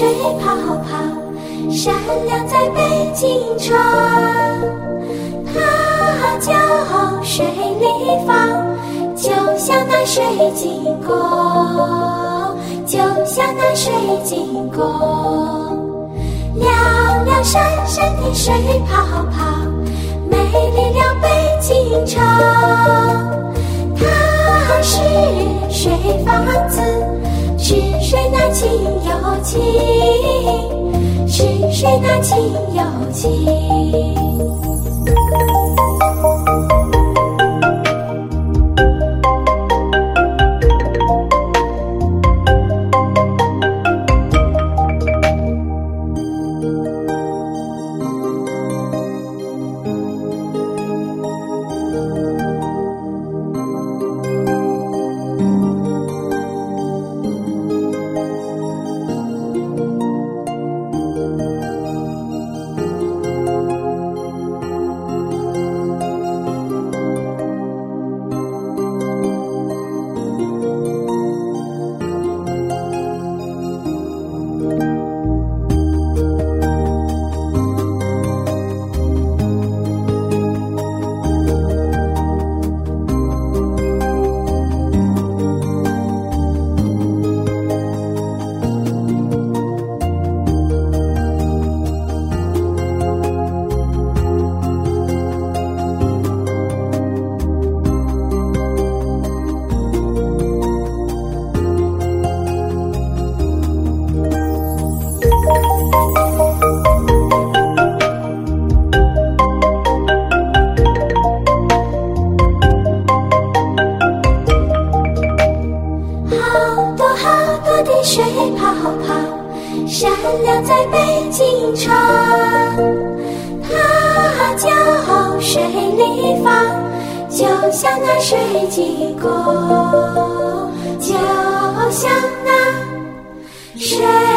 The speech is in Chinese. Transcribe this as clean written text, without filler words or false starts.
水泡泡，闪亮在北京城。它叫水立方，就像那水晶宫，就像那水晶宫。亮亮闪闪的水泡泡，美丽了北京城。它是水房子，是水那清又清，是水那清又清。水泡泡，闪亮在北京城。它叫水立方，就像那水晶宫，就像那水